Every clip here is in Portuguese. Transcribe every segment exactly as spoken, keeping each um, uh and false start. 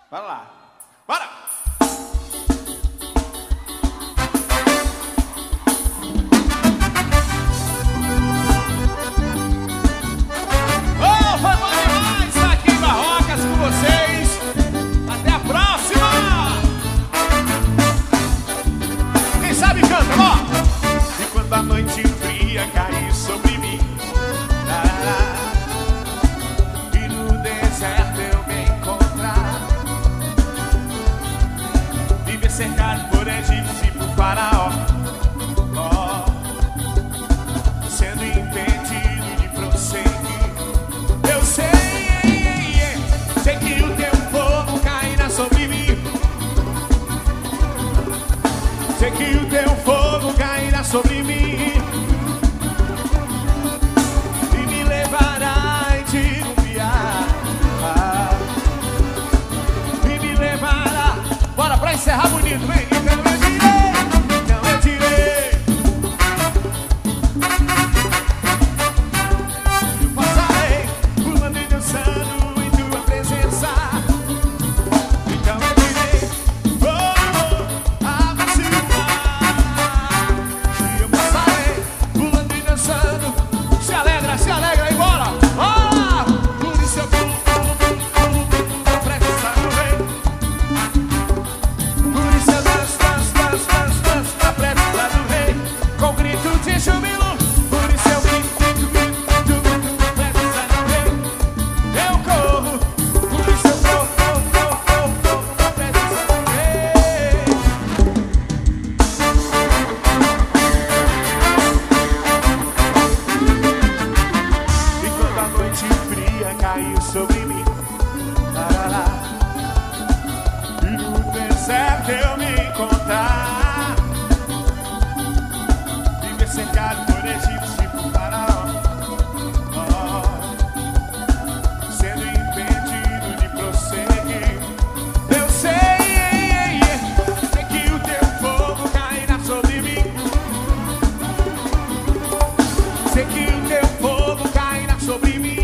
Bora lá. Bora! Oh, foi bom demais estar aqui em Barrocas com vocês. Até a próxima! Quem sabe canta, ó! E quando a noite fria cair sobre mim, e no deserto eu me encontrar, e me cercado por egípcios e por faraó, oh, sendo impedido de prosseguir. Eu sei, sei que o teu fogo cairá sobre mim. Sei que o teu fogo cairá sobre mim e me levará e te guiar, e me levará. Bora pra encerrar bonito, vem! Então eu direi, então eu direi, eu passarei pulando e dançando em tua presença. Então eu direi, oh, abre-se o mar, e eu passarei pulando e dançando. Se alegra, se alegra aí, bora! Ah! Por isso eu pulo, pulo, pulo, pulo, pulo na presença do rei. Por isso eu danço, danço, danço, danço, danço na presença do rei, com grito de júbilo. Por isso eu grito, grito, grito, grito, grito na presença do rei. Eu corro, por isso eu corro, corro, corro, corro, corro na presença do rei. E quando a noite fria caiu sobre mim, tarará, e no deserto eu me encontrar, e me cercado por egípcios e por faraó, oh, sendo impedido de prosseguir. Eu sei, sei que o teu fogo cairá sobre mim. Sei que o teu fogo cairá sobre mim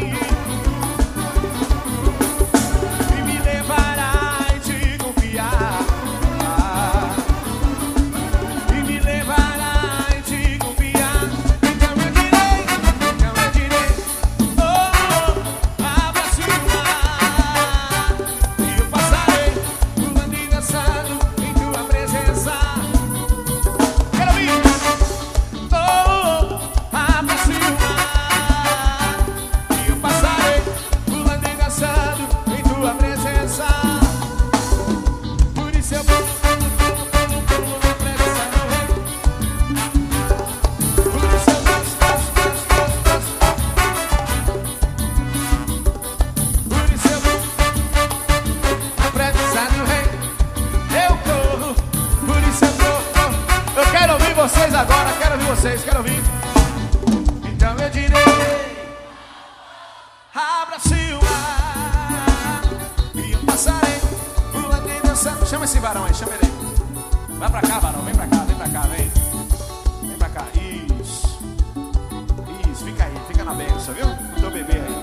e me levará e te confiar, e me levará e te confiar. Então eu direi, então eu direi, oh, abra-se o mar, e eu passarei pulando e dançando em tua presença. Quero ouvir! Oh, abra-se o mar, e eu passarei pulando e dançando em tua presença. Por isso eu pulo, pulo, pulo, pulo, pulo na presença do rei. Por isso eu danço, danço, danço, danço, danço. Por isso eu pulo na presença do rei. Eu corro, por isso eu corro. Eu quero ouvir vocês agora, quero ouvir vocês, quero ouvir. Então eu direi, abra-se o mar, e eu passarei pulando e dançando. Chama esse varão aí, chama ele aí. Vai pra cá, varão, vem pra cá, vem pra cá, vem. Vem pra cá, isso. Isso, fica aí, fica na benção, viu? O teu bebê aí.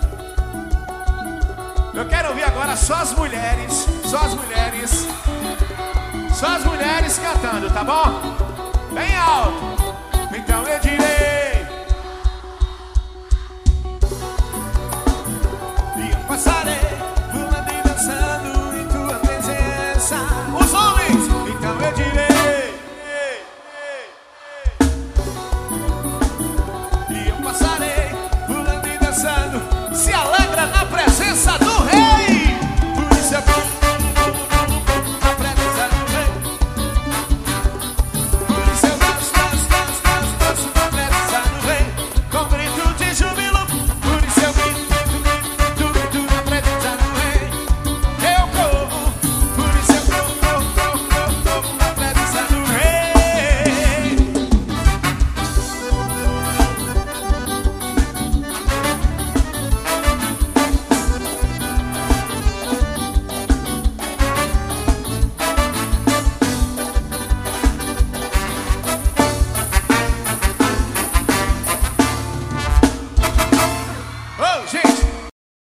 Eu quero ouvir agora só as mulheres, só as mulheres, só as mulheres cantando, tá bom? Bem alto. Então eu direi,